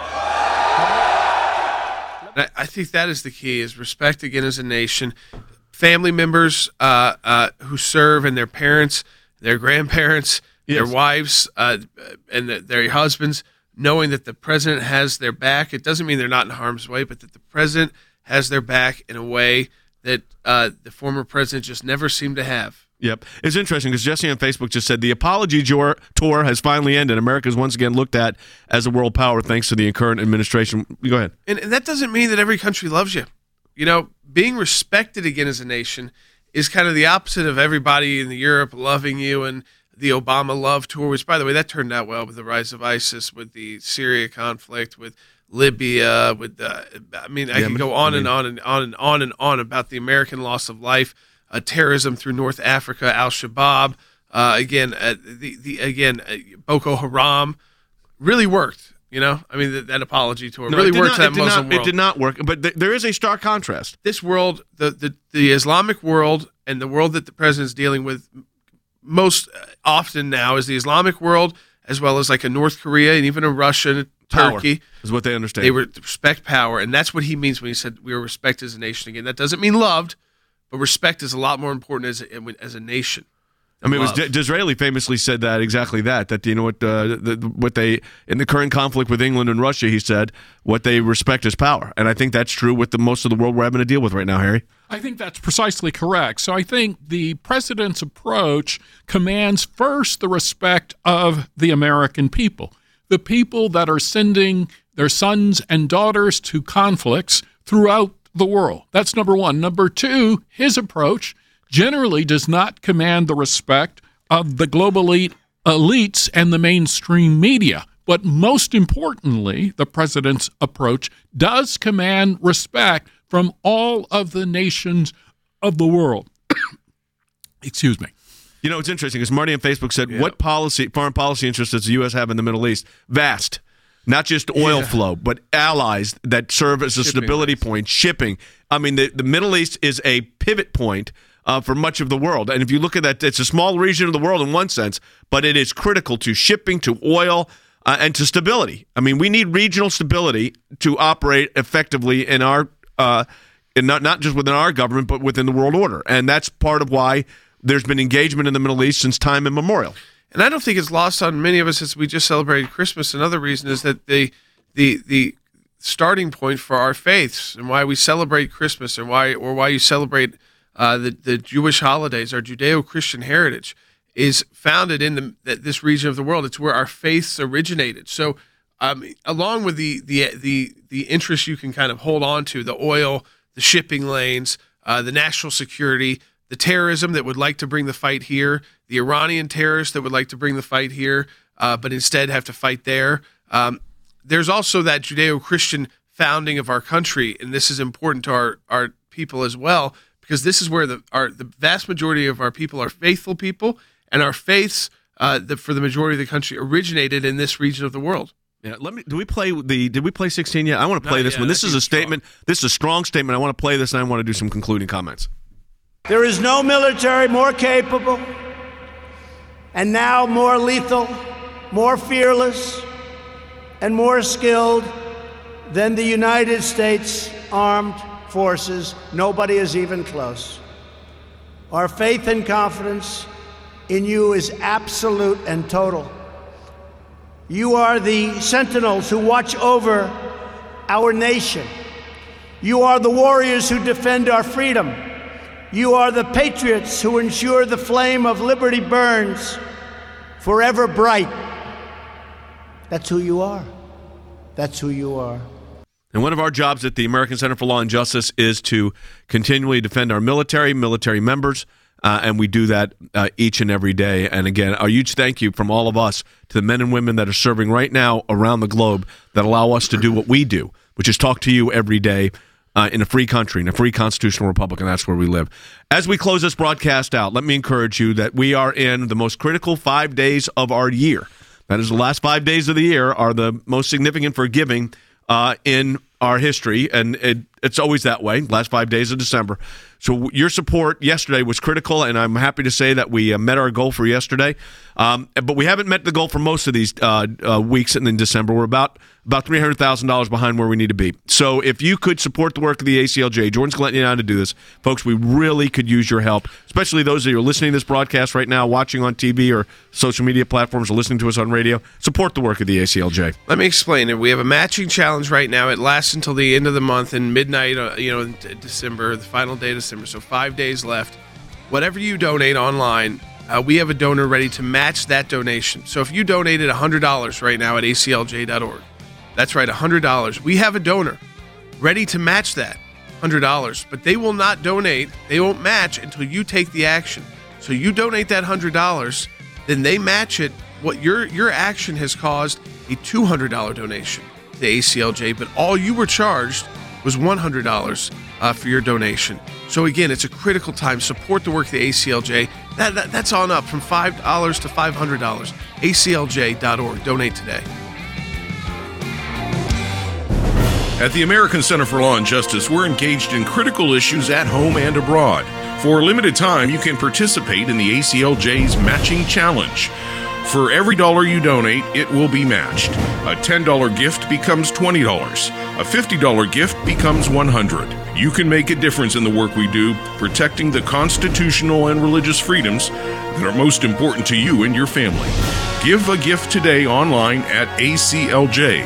I think that is the key, is respect again as a nation. Family members who serve, and their parents, their grandparents, their wives, and their husbands, knowing that the president has their back. It doesn't mean they're not in harm's way, but that the president has their back in a way that the former president just never seemed to have. Yep. It's interesting because Jesse on Facebook just said the apology tour has finally ended. America is once again looked at as a world power thanks to the current administration. Go ahead. And that doesn't mean that every country loves you. Being respected again as a nation is kind of the opposite of everybody in Europe loving you and the Obama love tour, which, by the way, that turned out well with the rise of ISIS, with the Syria conflict, with Libya, with I could go on and on and on and on and on about the American loss of life. Terrorism through North Africa, Al-Shabaab, Boko Haram, really worked. That apology tour really worked to that Muslim world. It did not work, but there is a stark contrast. This world, the Islamic world, and the world that the president's dealing with most often now is the Islamic world, as well as like a North Korea and even a Russia, Turkey. Power is what they understand. They respect power, and that's what he means when he said we are respected as a nation again. That doesn't mean loved. But respect is a lot more important as a nation. I mean, Disraeli famously said exactly that what they in the current conflict with England and Russia, he said what they respect is power, and I think that's true with most of the world we're having to deal with right now, Harry. I think that's precisely correct. So I think the president's approach commands first the respect of the American people, the people that are sending their sons and daughters to conflicts throughout the world. That's number one. Number two, his approach generally does not command the respect of the global elites and the mainstream media. But most importantly, the president's approach does command respect from all of the nations of the world. Excuse me. You know, it's interesting because Marty on Facebook said, what foreign policy interests does the U.S. have in the Middle East? Vast. Not just oil flow, but allies that serve as a stability point, shipping. I mean, the Middle East is a pivot point for much of the world. And if you look at that, it's a small region of the world in one sense, but it is critical to shipping, to oil, and to stability. I mean, we need regional stability to operate effectively in our, not just within our government, but within the world order. And that's part of why there's been engagement in the Middle East since time immemorial. And I don't think it's lost on many of us as we just celebrated Christmas. Another reason is that the starting point for our faiths and why we celebrate Christmas and why you celebrate the Jewish holidays, our Judeo-Christian heritage, is founded in this region of the world. It's where our faiths originated. So, along with the interests you can kind of hold on to, the oil, the shipping lanes, the national security, the terrorism that would like to bring the fight here, the Iranian terrorists that would like to bring the fight here, but instead have to fight there. There's also that Judeo-Christian founding of our country, and this is important to our people as well, because this is where the vast majority of our people are faithful people, and our faiths, for the majority of the country, originated in this region of the world. Yeah, did we play 16 yet? I want to play this one. This is a statement. This is a strong statement. I want to play this, and I want to do some concluding comments. There is no military more capable and now more lethal, more fearless, and more skilled than the United States Armed Forces. Nobody is even close. Our faith and confidence in you is absolute and total. You are the sentinels who watch over our nation. You are the warriors who defend our freedom. You are the patriots who ensure the flame of liberty burns forever bright. That's who you are. That's who you are. And one of our jobs at the American Center for Law and Justice is to continually defend our military members, and we do that each and every day. And again, a huge thank you from all of us to the men and women that are serving right now around the globe that allow us to do what we do, which is talk to you every day in a free country, in a free constitutional republic, and that's where we live. As we close this broadcast out, let me encourage you that we are in the most critical 5 days of our year. That is, the last 5 days of the year are the most significant for giving in our history, and it's always that way, last 5 days of December. So your support yesterday was critical, and I'm happy to say that we met our goal for yesterday. But we haven't met the goal for most of these weeks in December. We're about $300,000 behind where we need to be. So if you could support the work of the ACLJ, Jordan's letting you know how to do this. Folks, we really could use your help, especially those of you who are listening to this broadcast right now, watching on TV or social media platforms or listening to us on radio. Support the work of the ACLJ. Let me explain it. We have a matching challenge right now. It lasts until the end of the month in midnight, in December, the final day of December. So 5 days left. Whatever you donate online, we have a donor ready to match that donation. So if you donated $100 right now at aclj.org, that's right, $100. We have a donor ready to match that $100, but they will not donate. They won't match until you take the action. So you donate that $100, then they match it. What your action has caused a $200 donation to the ACLJ, but all you were charged was $100 for your donation. So again, it's a critical time. Support the work of the ACLJ. That's on up from $5 to $500. aclj.org. Donate today. At the American Center for Law and Justice, we're engaged in critical issues at home and abroad. For a limited time, you can participate in the ACLJ's Matching Challenge. For every dollar you donate, it will be matched. A $10 gift becomes $20. A $50 gift becomes $100. You can make a difference in the work we do, protecting the constitutional and religious freedoms that are most important to you and your family. Give a gift today online at aclj.org.